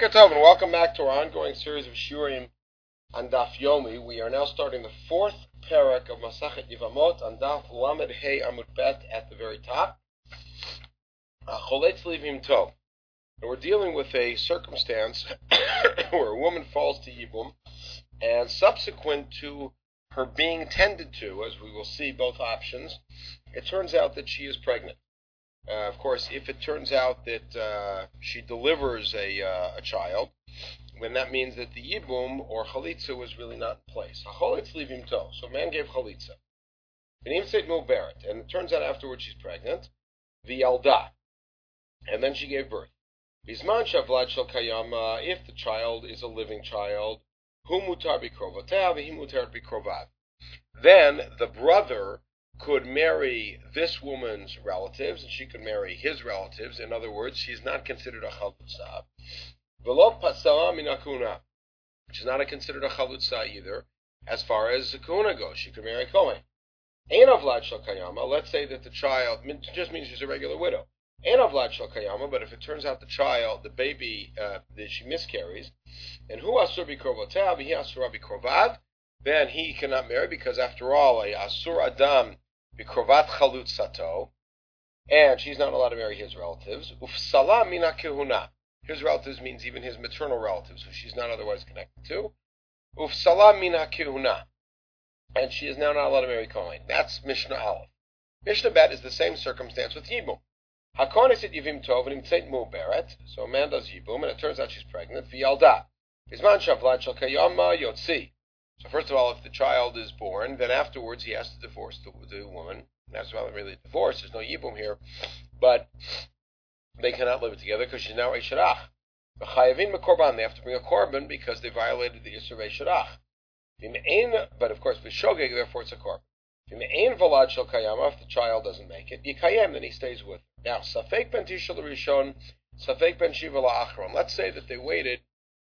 Boker Tov, and welcome back to our ongoing series of Shurim on Daf Yomi. We are now starting the fourth parak of Masachet Yevamot on Daf Lamed Hey Amud Bet at the very top. Choletz Livim Tov. And we're dealing with a circumstance where a woman falls to Yibum, and subsequent to her being tended to, as we will see both options, it turns out that she is pregnant. Of course, if it turns out that she delivers a child, then that means that the Yibum or Chalitza was really not in place. Choletz Livim Tov. So a man gave Chalitza. And it turns out afterwards she's pregnant. V'yalda. And then she gave birth. Bizman shavlad shel kayama, if the child is a living child, hu mutar bikrovatev, he mutar bikrovav. Then the brother could marry this woman's relatives, and she could marry his relatives. In other words, she's not considered a chalutza. V'lo pasala minakuna. She's not considered a chalutza either, as far as kuna goes. She could marry Kohen. Ein avlad shel kayama. Let's say that the child just means she's a regular widow. Ein avlad shel kayama. But if it turns out the baby, that she miscarries, and hu asur bikrovatev, he asur bikrovav, then he cannot marry, because after all, a asur adam bikrovat chalutzato, and she's not allowed to marry his relatives. Ufsala mina kehuna. His relatives means even his maternal relatives, who she's not otherwise connected to. Ufsala mina kehuna. And she is now not allowed to marry Kohen. That's Mishnah Aleph. Mishnah Bet is the same circumstance with Yibum. Hakonis et Yivim Tov and Imtzeit Mu'beret. So a man does Yibum, and it turns out she's pregnant. V'yalda. Bizman shavlad shel kayama yotzi. So first of all, if the child is born, then afterwards he has to divorce the woman. That's not really a divorce. There's no Yibum here. But they cannot live together because she's now a Shirach. V'chayavin mekorban. They have to bring a korban because they violated the Yisur Shirach. But of course, V'shogeg, therefore it's a korban. V'me'ein valad shel kayama, if the child doesn't make it, Yikayem, then he stays with her. Now, Safek ben Tishel Rishon, Safek ben Shiva la'achron. Let's say that they waited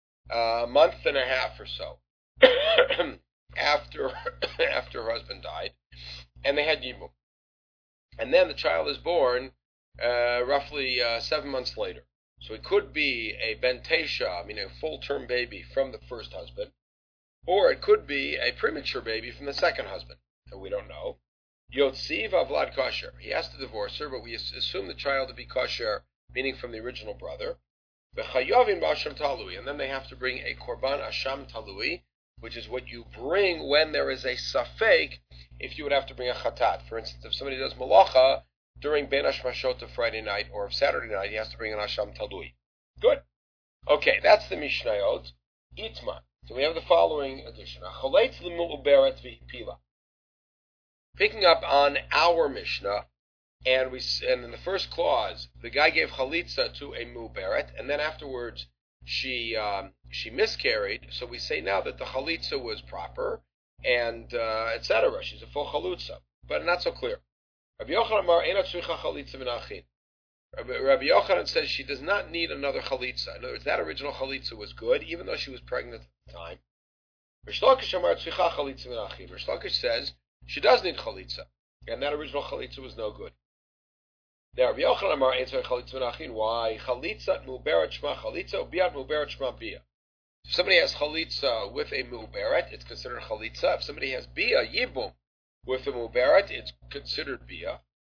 a month and a half or so after her husband died, and they had Yibum. And then the child is born roughly 7 months later. So it could be a ben Tesha, a full-term baby from the first husband, or it could be a premature baby from the second husband. So we don't know. Yotziv avlad kosher. He has to divorce her, but we assume the child to be kosher, meaning from the original brother. V'chayovin b'asham talui, and then they have to bring a korban asham talui, which is what you bring when there is a safek, if you would have to bring a chatat. For instance, if somebody does malacha during Ben Hashmashot of Friday night or of Saturday night, he has to bring an asham talui. Good. Okay, that's the Mishnayot. Itma. So we have the following addition. Choletz l'mu'uberet v'hipila. Picking up on our Mishnah, and in the first clause, the guy gave chalitza to a mu'uberet, and then afterwards she miscarried. So we say now that the chalitza was proper, and etc. She's a full chalutza, but not so clear. Rabbi Yochanan Amar Eina tzricha chalitza v'nachin. Rabbi Yochanan says she does not need another chalitza. In other words, that original chalitza was good, even though she was pregnant at the time. Rish Lakish Amar tzricha chalitza v'nachin. Rish Lakish says she does need chalitza, and that original chalitza was no good. Now, Rabbi Yochanan Amar Ein tzarich chalitza v'nachin. Why? Chalitza mu'beret shma chalitza, biat mu'beret shma bia. If somebody has chalitza with a mu'beret, it's considered chalitza. If somebody has bia, yibum, with a mu'beret, it's considered bia.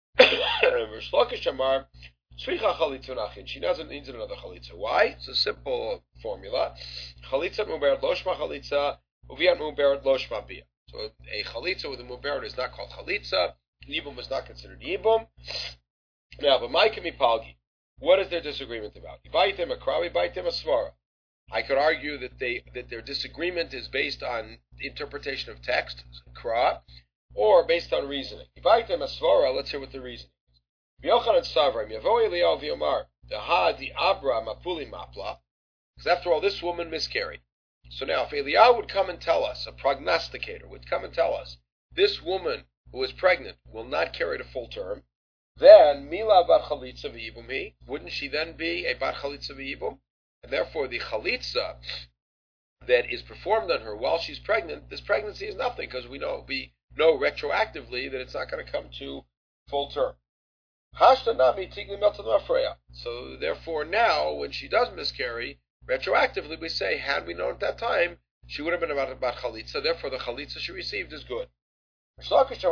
Rish Lakish Amar tzricha chalitza v'nachin. She doesn't need another chalitza. Why? It's a simple formula. Chalitza mu'beret lo shma chalitza, uviat mu'beret lo shma bia. So a chalitza with a mu'beret is not called chalitza. Yibum is not considered yibum. Now, but Maikami Palgi, what is their disagreement about? Ibaitim akravi, ibaitim asvara. I could argue that their disagreement is based on interpretation of text, kra, or based on reasoning. Ibaitim asvara, let's hear what the reasoning is. V'yochanan savram, yavo Eliyahu v'yomar, daha di abra mapuli mapla, because after all, this woman miscarried. So now, if Eliyahu would come and tell us, a prognosticator would come and tell us, this woman who is pregnant will not carry to full term, then mila bar chalitza v'yibum, wouldn't she then be a bar chalitza v'yibum? And therefore the chalitza that is performed on her while she's pregnant, this pregnancy is nothing, because we know retroactively that it's not going to come to full term. So therefore now, when she does miscarry, retroactively we say, had we known at that time, she would have been about chalitza, therefore the chalitza she received is good. Rish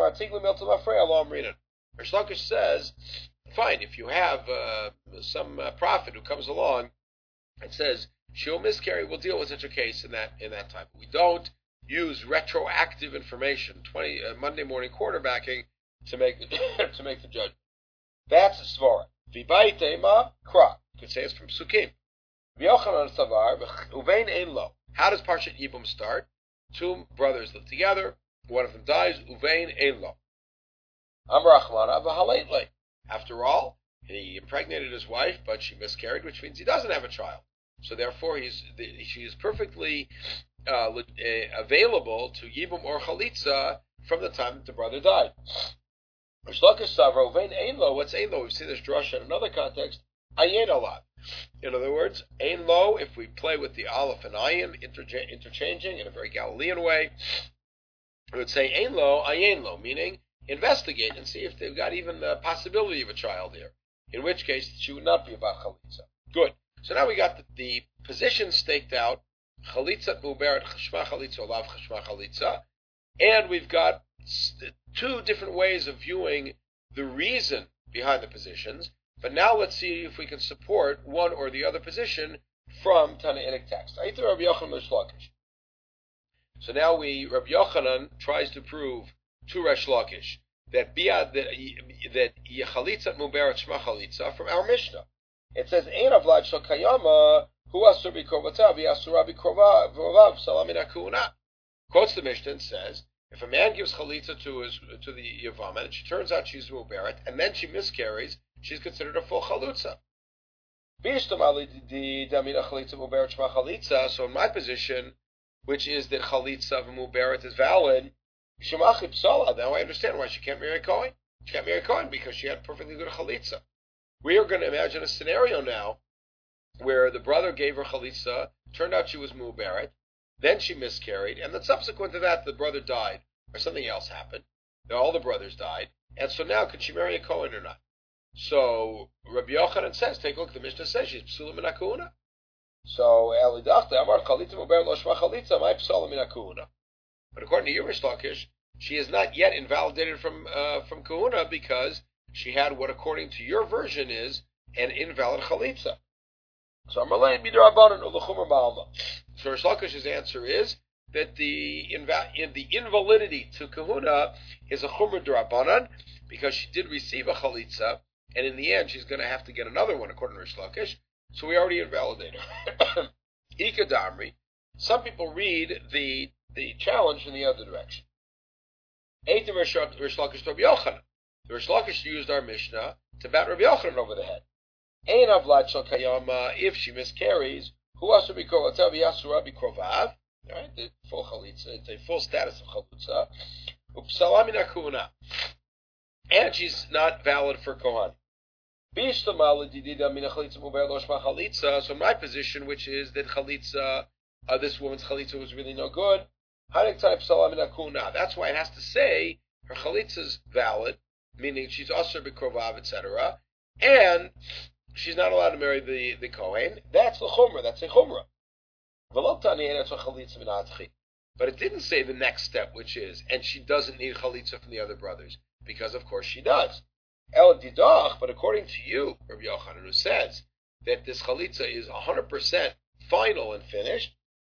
Lakish says, fine, if you have some prophet who comes along and says, she'll miscarry, we'll deal with such a case in that time. We don't use retroactive information, Monday morning quarterbacking, to make to make the judgment. That's a svara. V'bayit ema kra. You could say it's from Sukkim. V'yochanan savar uvein ein lo. How does Parshat Yibum start? Two brothers live together. One of them dies. Uvein ein lo. Amar Achmana v'haleitlei. After all, he impregnated his wife, but she miscarried, which means he doesn't have a child. So therefore, she is perfectly available to Yibum or Chalitza from the time that the brother died. What's ein lo? We've seen this drasha in another context. Ayin alad. In other words, ein lo, if we play with the aleph and ayin, interchanging in a very Galilean way, we would say ein lo, ayin lo, meaning investigate and see if they've got even the possibility of a child here. In which case, she would not be about chalitza. Good. So now we got the position staked out. Chalitza muberet chashma chalitza olav chashma chalitza, and we've got two different ways of viewing the reason behind the positions. But now let's see if we can support one or the other position from Tannaitic text. So now Rabbi Yochanan tries to prove to Resh Lakish that Yechalitza Muberet Shma Chalitza from our Mishnah. It says, Ein avlad shel kayama hu asur b'korvatav v'asura b'korvav salam min hakuna. Quotes the Mishnah and says, if a man gives chalitza to the Yavama, and she turns out she's Muberet, and then she miscarries, she's considered a full chalutza. So in my position, which is that chalitza of Muberet is valid, now I understand why she can't marry Cohen. She can't marry Cohen because she had perfectly good chalitza. We are going to imagine a scenario now where the brother gave her chalitza, turned out she was Muberet, then she miscarried, and then subsequent to that, the brother died, or something else happened. All the brothers died, and so now, could she marry a Kohen or not? So, Rabbi Yochanan says, take a look, the Mishnah says she's psula min hakuna. So, Elidachta, Amar chalitza muber lo shma chalitza, my psula min hakuna. But according to Rish Lakish, she is not yet invalidated from kahuna because she had what, according to your version, is an invalid chalitza. So Rish Lakish's answer is that the invalidity to kahuna is a chumra d'Rabbanan because she did receive a chalitza, and in the end she's going to have to get another one according to Rish Lakish. So we already invalidate her. Ika Damri. Some people read the challenge in the other direction. Eitim Rish Lakish to Rabbi Yochanan. The Rish Lakish used our Mishnah to bat Rabbi Yochanan over the head. Ein avlad shel kayama, if she miscarries, hu asur b'korvatav v'asura b'korvav, right? The full chalitza, the full status of chalitza. Upsala min hakuna, and she's not valid for kohan. B'ishtamal l'didida min chalitza muber lo shma chalitza. So my position, which is that chalitza, this woman's chalitza was really no good. Hanek type psala min hakuna. That's why it has to say her chalitza is valid, meaning she's asur b'korvav, etc., and she's not allowed to marry the Kohen. That's the chumrah. That's a chumrah. But it didn't say the next step, which is, and she doesn't need chalitza from the other brothers, because of course she does. El didach, but according to you, Rabbi Yochanan, who says that this chalitza is 100% final and finished,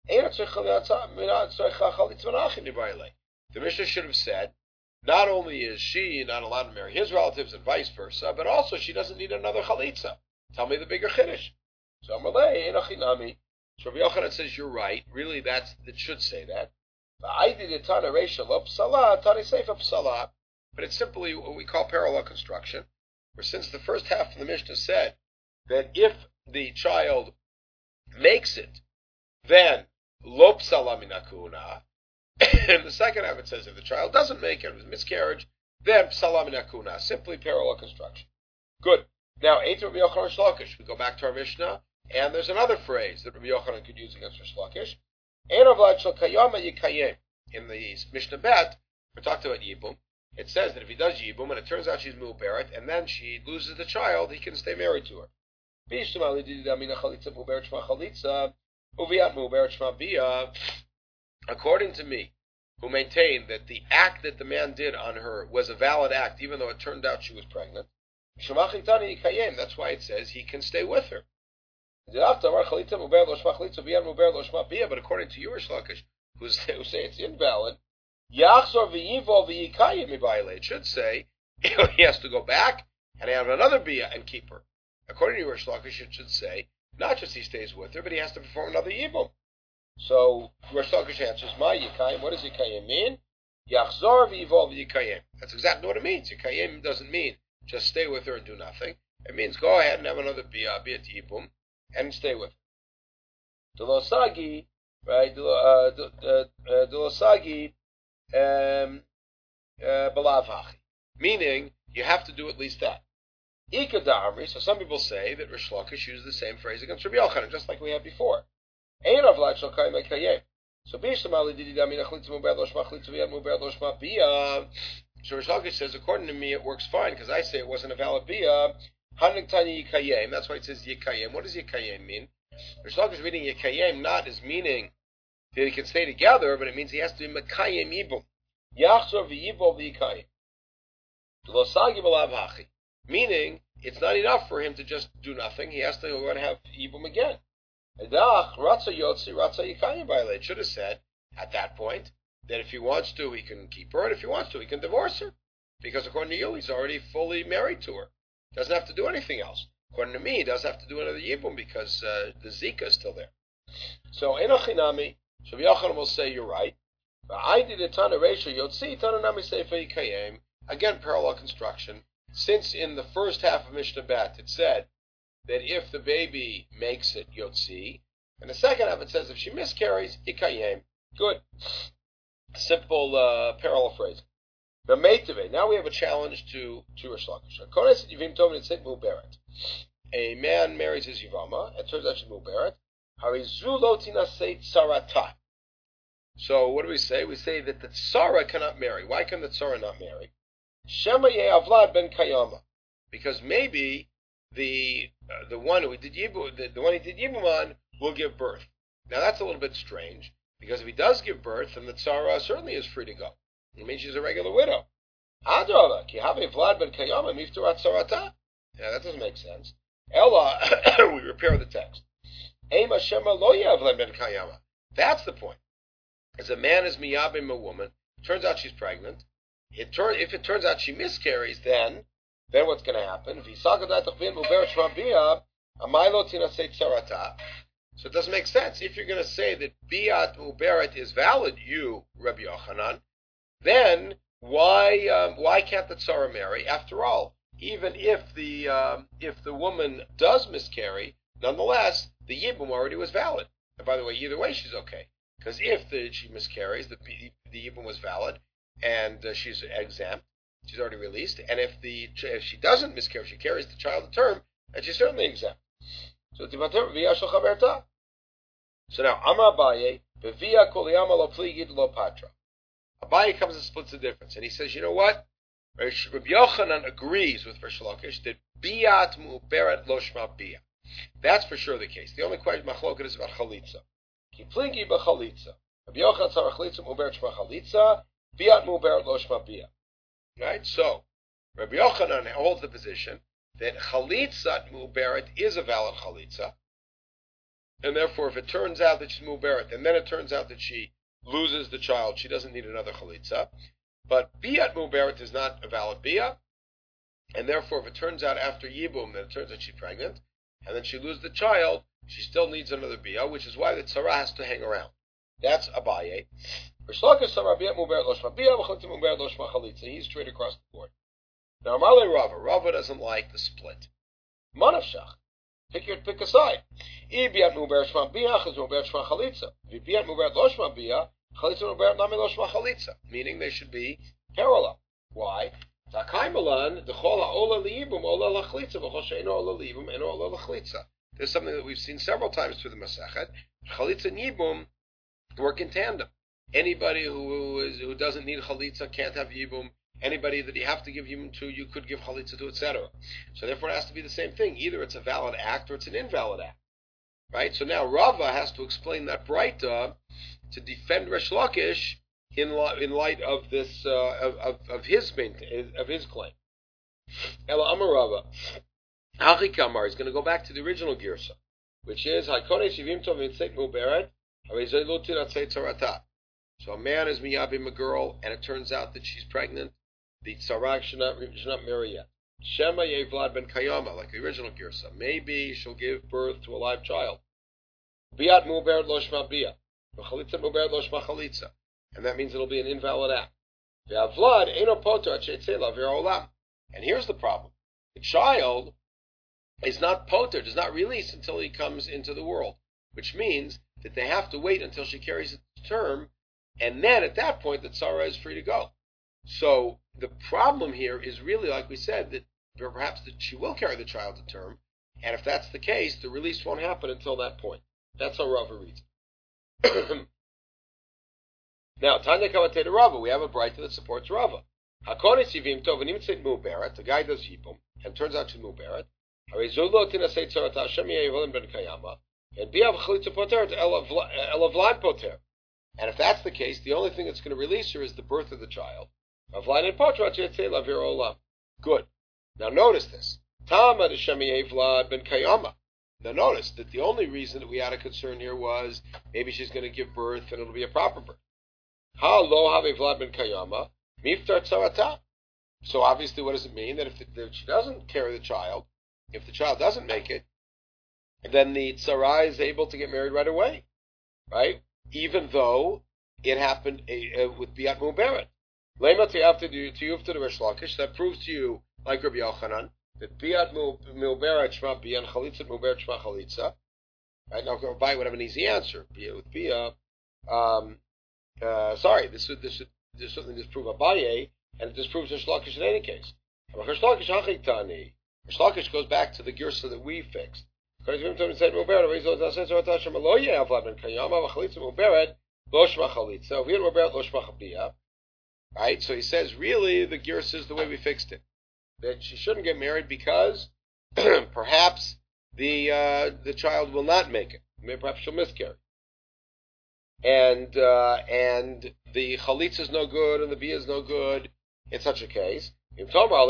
the Mishnah should have said, not only is she not allowed to marry his relatives and vice versa, but also she doesn't need another chalitza. Tell me the bigger chiddush. So Amalei enachinami. So Rabbi Yochanan says you're right. Really, it should say that. But it's simply what we call parallel construction, where since the first half of the Mishnah said that if the child makes it, then lo psala min hakuna. And the second half it says if the child doesn't make it, with miscarriage, then psala min hakuna. Simply parallel construction. Good. Now, Eitim Rabbi Yochanan Rish Lakish. We go back to our Mishnah, and there's another phrase that Rabbi Yochanan could use against Rish Lakish. Ein avlad shel kayama yikayem. In the Mishnah Bet, we talked about Yibum. It says that if he does Yibum, and it turns out she's Muberet, and then she loses the child, he can stay married to her. According to me, who maintain that the act that the man did on her was a valid act, even though it turned out she was pregnant, that's why it says he can stay with her. But according to you, Rish Lakish, who say it's invalid, it should say he has to go back and have another bia and keep her. According to Rish Lakish, it should say not just he stays with her, but he has to perform another yibum. So Rish Lakish answers, "My yikayim. What does yikayim mean? Yachzor v'yivol v'yikayim. That's exactly what it means. Yikayim doesn't mean just stay with her and do nothing. It means go ahead and have another bia yibum, and stay with her. Delosagi, right? Delosagi, balavhachi. Meaning you have to do at least that. Ikadamri. So some people say that Rish Lakish used the same phrase against Rabbi Yochanan, just like we had before. So Rish Lakish says, according to me, it works fine because I say it wasn't a valid bia. That's why it says yikayim. What does yikayim mean? Rish Lakish is reading yikayim not as meaning that he can stay together, but it means he has to be mekayim ibum. Yachzor v'yibol v'yikayim. Losagi b'lav hachi. Meaning, it's not enough for him to just do nothing. He has to go and have ibum again. It should have said, at that point, that if he wants to, he can keep her, and if he wants to, he can divorce her. Because according to you, he's already fully married to her. Doesn't have to do anything else. According to me, he does have to do another yibum because the zika is still there. So, enochinami, Rabbi Yochanan will say, you're right. I did a ton of ratio, yotzi, tananami sefer yikayim. Again, parallel construction. Since in the first half of Mishnah Bet it said that if the baby makes it, yotzi, and the second half it says if she miscarries, yikayim. Good. Simple parallel phrase. Now we have a challenge to Rish Lakish. A man marries his yivama, it turns out she's muberet. So what do we say? We say that the tzara cannot marry. Why can the tzara not marry? Shema ye'avlad ben kayama, because maybe the one who did yibum, the one he did yibum on will give birth. Now that's a little bit strange because if he does give birth, then the tzara certainly is free to go. It means she's a regular widow. Adrava ki have vlad ben kayama mifturat tzarata. Yeah, that doesn't make sense. Ella, we repair the text. Ema shema lo ye'avlad ben kayama. That's the point. As a man is miyabim a woman, turns out she's pregnant. If it turns out she miscarries, then what's going to happen? So it doesn't make sense. If you're going to say that biat muberet is valid, you, Rabbi Yochanan, then why can't the tzara marry? After all, even if the woman does miscarry, nonetheless, the yibum already was valid. And by the way, either way, she's okay. Because if she miscarries, the yibum was valid, and she's exempt, she's already released. And if she doesn't miscarry, she carries the child to term, then she's certainly exempt. So now Amar Abaye, Bevia Koliyama lo pligid lo patra. Abaye comes and splits the difference, and he says, you know what? Rabbi Yochanan agrees with Rish Lakish that biat mu'beret lo shma bia. That's for sure the case. The only question machloket is about chalitza. Ki pligi b'chalitza. Rabbi Yochanan tzara chalitza mu'beret shma chalitza. Biat mu'beret lo shma bia. Right? So, Rabbi Yochanan holds the position that chalitzat mu'beret is a valid chalitza, and therefore if it turns out that she's mu'beret, and then it turns out that she loses the child, she doesn't need another chalitza. But biat mu'beret is not a valid bia, and therefore if it turns out after yibum that it turns out she's pregnant, and then she loses the child, she still needs another bia, which is why the tzara has to hang around. That's Abaye. He's straight across the board. Now, Amarle Rava. Rava doesn't like the split. Manavshach. Pick a side. Meaning they should be parallel. Why? There's something that we've seen several times through the Masechet. Chalitza and Yibum work in tandem. Anybody who doesn't need chalitza can't have yibum. Anybody that you have to give yibum to, you could give chalitza to, etc. So therefore it has to be the same thing. Either it's a valid act or it's an invalid act. Right? So now Rava has to explain that Braita to defend Resh Lakish in light of this of his claim. Ela Amar Rava, Hachi Kamar is going to go back to the original Girsa, which is Hakone Shivim Tov Mitzet Muberet Harizay Lutin Atzei Tzarata. So a man is miyabim a girl, and it turns out that she's pregnant. The tzarak should not marry yet. Shema Yevlad ben Kayama, like the original Girsa. Maybe she'll give birth to a live child. Biat Muberet Lo Shma Bia. Chalitza Muberet Lo Shma Chalitza. And that means it'll be an invalid act. Ve'avlad Eino Poto Achetzei Lavir Olam. And here's the problem. The child is not poter, does not release until he comes into the world, which means that they have to wait until she carries its term, and then at that point the tzara is free to go. So the problem here is really, like we said, that perhaps that she will carry the child to term, and if that's the case, the release won't happen until that point. That's how Rava reads it. Now, Tanya Kavatei Rava, we have a Braita that supports Rava. Hakonis Yivim Tov Nimtzit Muberet, the guy does Yibum, and turns out to Muberet. Harizulo Tinasei Tzarata Hashem Yevolim Ben Kayama, and Biav Chalitza Poter Elavlad Poter. And if that's the case, the only thing that's going to release her is the birth of the child. Avlad and Poter Achetzei Lavir Olam. Good. Now notice this. Tama Hashem Yevlad Ben Kayama. Now notice that the only reason that we had a concern here was maybe she's going to give birth and it'll be a proper birth. Ha lo have Vlad ben Kayama, miftar tzarata. So obviously what does it mean? That if she doesn't carry the child, if the child doesn't make it, then the tzara is able to get married right away. Right? Even though it happened with Biat Muberet. Lema tiyavta tiyuvta to Resh Lakish, that proves to you, like Rabbi Yochanan, that Biat Muberet shma Biat and Chalitza Muberet shma Chalitza. Right? Now Rabbi would have an easy answer. With Biat, this certainly disprove Abaye, and it disproves Resh Lakish in any case. Resh Lakish goes back to the Girsa that we fixed. So if we had Muberet Lo Shma Bia, right? So he says, really, the Girsa is the way we fixed it. That she shouldn't get married because perhaps the child will not make it. Maybe perhaps she'll miscarry. And the chalitza is no good, and the bia is no good in such a case. And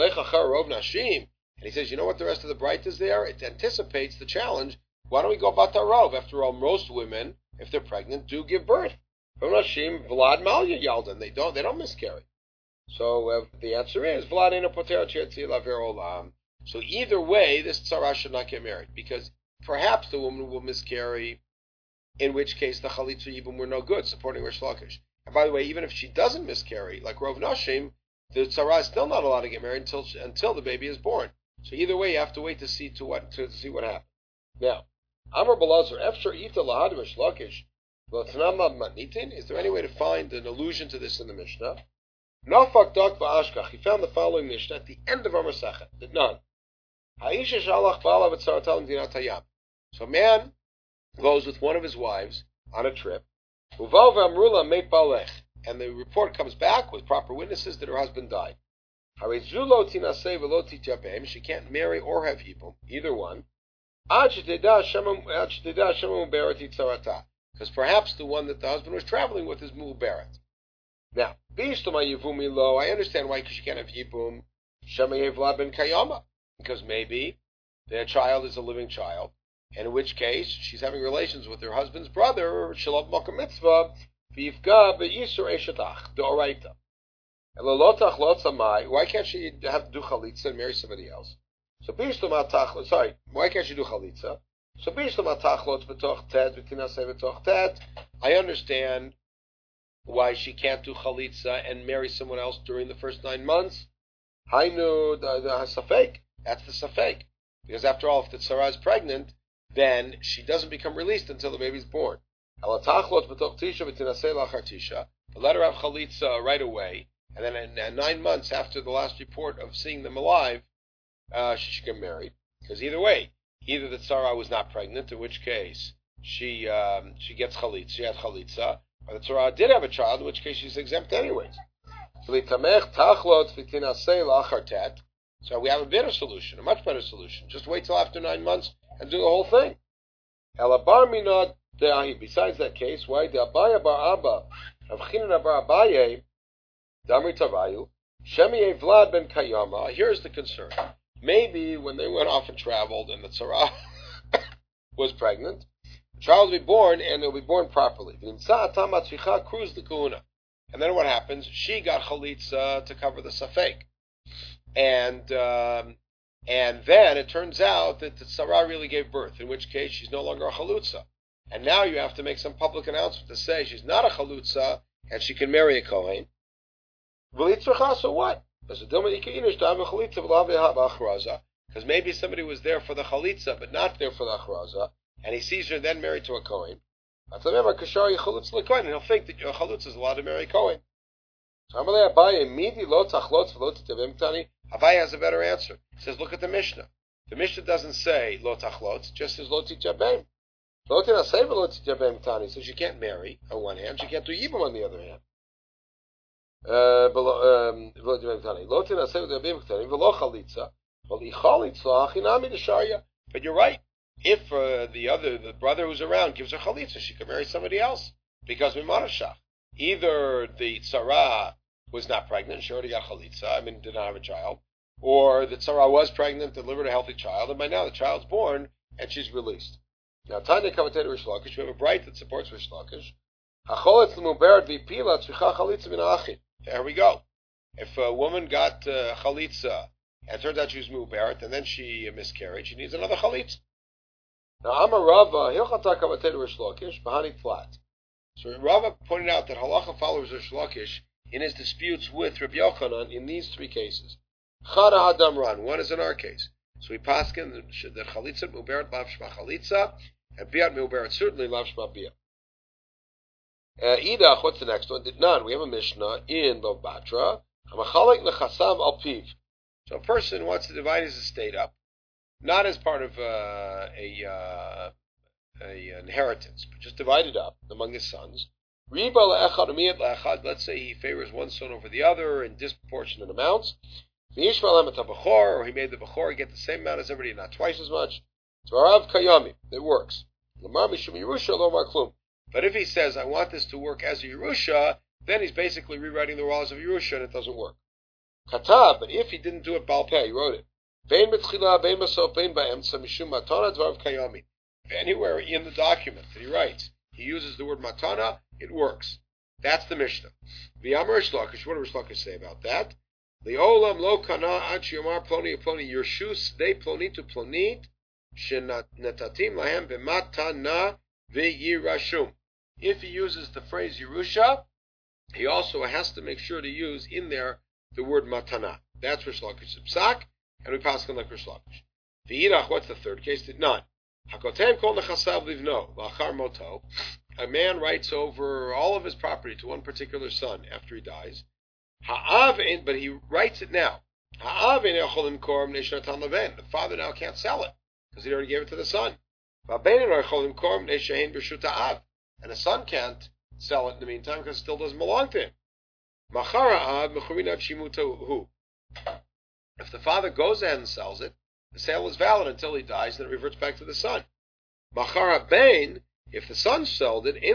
he says, you know what the rest of the Braita is there? It anticipates the challenge. Why don't we go batarov? After all, most women, if they're pregnant, do give birth. Vlad malya yaldan. They don't miscarry. So the answer is Vlad ena poter chetzi laver olam. So either way, this tzara should not get married, because perhaps the woman will miscarry, in which case the chalitza yibum were no good, supporting Resh Lakish. And by the way, even if she doesn't miscarry, like Rov Nashim, the tzara is still not allowed to get married until the baby is born. So either way, you have to wait to see what happens. Now, Amar Balazar, Efshar Ita Lahad Resh Lakish, is there any way to find an allusion to this in the Mishnah? Nafak Dak Va'ashkach, he found the following Mishnah at the end of our Masachet, that none. Ha'isha Shalach Ba'ala V'tzaratal M'dinat Hayam. So a man goes with one of his wives on a trip, and the report comes back with proper witnesses that her husband died. She can't marry or have yibum, either one, because perhaps the one that the husband was traveling with is mu'beret. Now, I understand why, because she can't have yibum, because maybe their child is a living child, and in which case she's having relations with her husband's brother, Shalom Makam Mitzvah, V'yifga be'isur eshatach, de'oraita. Why can't she do chalitza and marry somebody else? So why can't she do chalitza? So I understand why she can't do chalitza and marry someone else during the first 9 months. Hainu the safek. That's the safek. Because after all, if the tzara is pregnant, then she doesn't become released until the baby's born. Let her have chalitza right away, and then in 9 months after the last report of seeing them alive, she should get married. Because either way, either the tzara was not pregnant, in which case she gets chalitza, she had chalitza, or the tzara did have a child, in which case she's exempt anyways. So we have a better solution, a much better solution. Just wait till after 9 months and do the whole thing. Besides that case, why the Abaya bar Abba of Chinan bar Abaye Damri Tavayu Shemi Vlad ben Kayama. Here's the concern. Maybe when they went off and traveled and the tzara was pregnant, the child will be born and they'll be born properly. And then what happens? She got chalitza to cover the safek. And then it turns out that the tzara really gave birth, in which case she's no longer a chalutza. And now you have to make some public announcement to say she's not a chalutza and she can marry a kohen. So what? Because maybe somebody was there for the chalitza but not there for the achraza, and he sees her then married to a kohen. And he'll think that your chalutza is allowed to marry a kohen. So Abaye has a better answer. He says, look at the Mishnah. The Mishnah doesn't say lo tachlot, it just says lo tijabem. Lo tinaseh v'lo tijabem tani. So she can't marry on one hand, she can't do yibum on the other hand. But you're right. If the brother who's around gives her chalitza, she could marry somebody else because mimarashach. Either the tzara was not pregnant, she already got chalitza, did not have a child, or the tzara was pregnant, delivered a healthy child, and by now the child's born and she's released. Now, Tanya Kavatet Rish Lakish, we have a bright that supports Rish Lakish. There we go. If a woman got chalitza and it turns out she was muberet and then she miscarried, she needs another chalitza. Now, Amar Rava, Hilchata Kavatet Rish Lakish, Bahani Flat. So Rava pointed out that halacha follows Rish Lakish in his disputes with Rabbi Yochanan in these three cases. Chada Hadamran, one is in our case. So we paskin that chalitza muberet lav shma chalitza, and biat muberet certainly lav shma biat. Idach, what's the next one? None. We have a Mishnah in Bava Batra. Hamachalek nechasav al piv. So a person wants to divide his estate up, not as part of a inheritance, but just divide it up among his sons. Riba le'echad umiyat le'echad. Let's say he favors one son over the other in disproportionate amounts. Or he made the bechor get the same amount as everybody, not twice as much. It works. But if he says, I want this to work as a Yerusha, then he's basically rewriting the laws of Yerusha and it doesn't work. Katab, but if he didn't do it Balpeh, he wrote it. If anywhere in the document that he writes, he uses the word matana, it works. That's the Mishnah. V'yamar Rish Lakish, what does Rish Lakish say about that? Le'olam lo kana ad sheyomar ploni ploni yershus de ploni to plonit shenatatim lahem b'matana v'yirashum. If he uses the phrase Yerusha, he also has to make sure to use in there the word matana. That's Rish Lakish's psak, and we pass on like Rish Lakish. V'yirach, what's the third case? Did not. Hakotem kol nechasav livno lachar moto. A man writes over all of his property to one particular son after he dies. But he writes it now. The father now can't sell it because he already gave it to the son. And the son can't sell it in the meantime because it still doesn't belong to him. If the father goes ahead and sells it, the sale is valid until he dies, then it reverts back to the son. If the son sold it,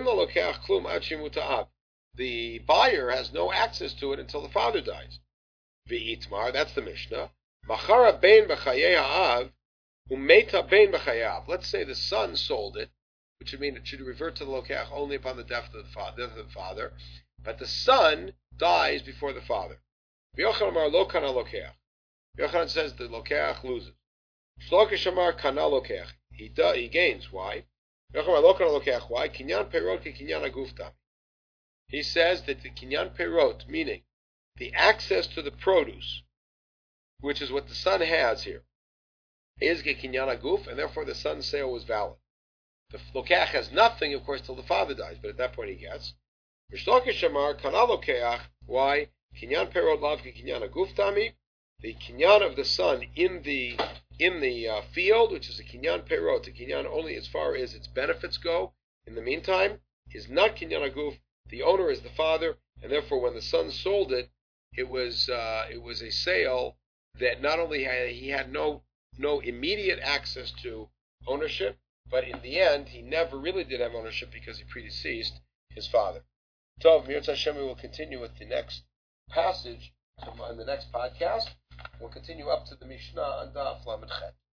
the buyer has no access to it until the father dies. V'itmar, that's the Mishnah. Machara bein b'chayei ha'av, umeta bein b'chayav. Let's say the son sold it, which would mean it should revert to the lokeach only upon the death of the father, but the son dies before the father. V'yochanan amar lo kana lokeach. Yochanan says the lokeach loses. Shlokish amar kana lokeach. He gains. Why? Yochanan amar lo kana lokeach. Why? Kinyan perot ki kinyan agufta. He says that the kinyan perot, meaning the access to the produce, which is what the son has here, is ge kinyan aguf, and therefore the son's sale was valid. The lokeach has nothing, of course, till the father dies, but at that point he gets. Rishlokish amar kana lokeach. Why? Kinyan perot lav ge kinyan aguf tami. The kinyan of the son in the field, which is a kinyan perot, a kinyan only as far as its benefits go. In the meantime, is not kinyan aguf. The owner is the father, and therefore when the son sold it, it was a sale that not only he had no immediate access to ownership, but in the end he never really did have ownership because he predeceased his father. So, Mir Hashem, we will continue with the next passage in the next podcast. We'll continue up to the Mishnah on Daf Lamed Chet.